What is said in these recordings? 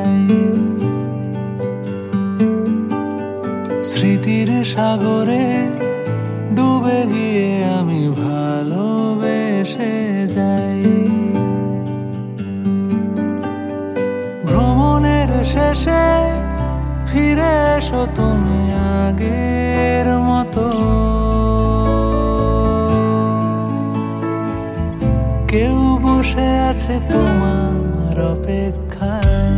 যাই। স্মৃতির সাগরে ডুবে গিয়ে আমি ভালোবেসে যাই। ভ্রমণের শেষে ফিরে এসো তুমি আগের মতো। কেউ বসে আছে তোমার অপেক্ষায়।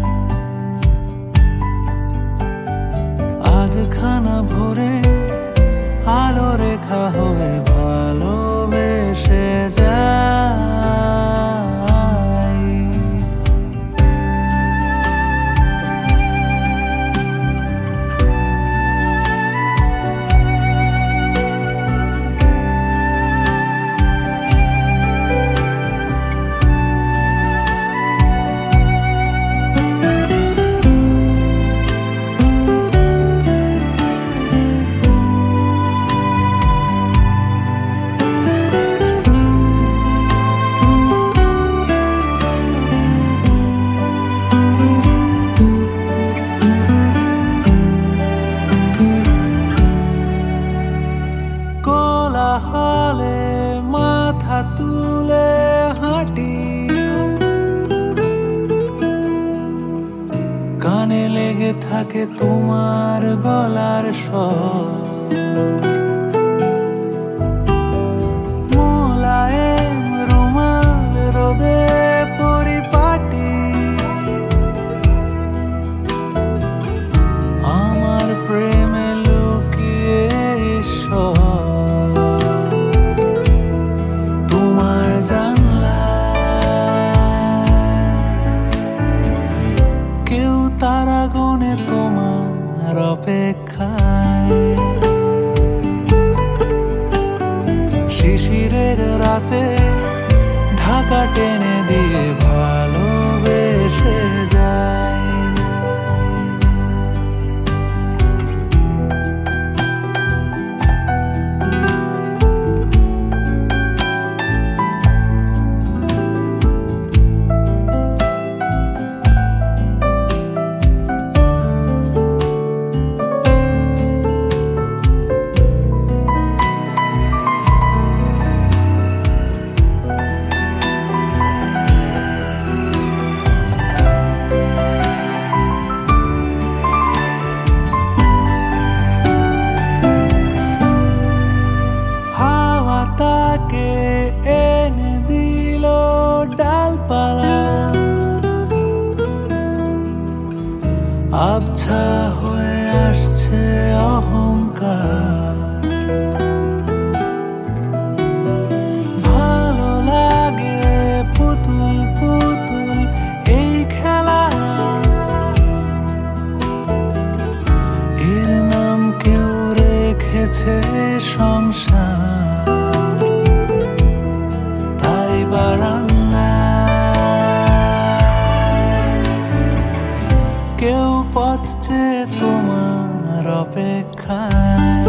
আধখানা ভোরে আলো রেখা হয়ে ভালোবেসে যাই। কোলাহলে মাথা তুলে হাঁটি, কানে লেগে থাকে তোমার গলার স্বর। মোলায়েম রুমাল রোদে পরিপাটি, আমার প্রেমে লুকিয়ে ঈশ্বর। তারা গনে তোমার অপেক্ষায়। শিশিরের রাতে ঢাকা টেনে দিয়ে ভালোবেসে যায়। আবছা হয়ে আসছে অহংকার। ভালো লাগে পুতুল পুতুল এই খেলা। এর নাম কেউ রেখেছে সংসার। তাই কেউ পথ চেয়ে তোমার অপেক্ষায়।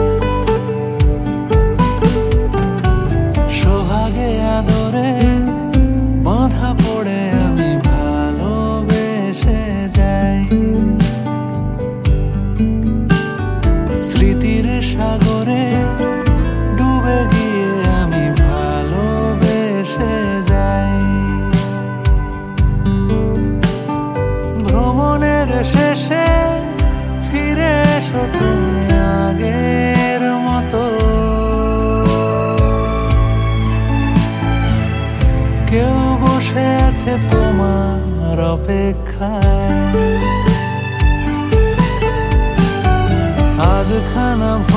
সোহাগে আদরে বাঁধা পড়ে আমি ভালোবেসে যাই। স্মৃতির সাগরে ডুবে গিয়ে আমি ভালোবেসে যাই। ভ্রমণের শেষে ফিরে এসো তুমি আগের মতো। কেউ বসে আছে তোমার অপেক্ষায়। আধখানা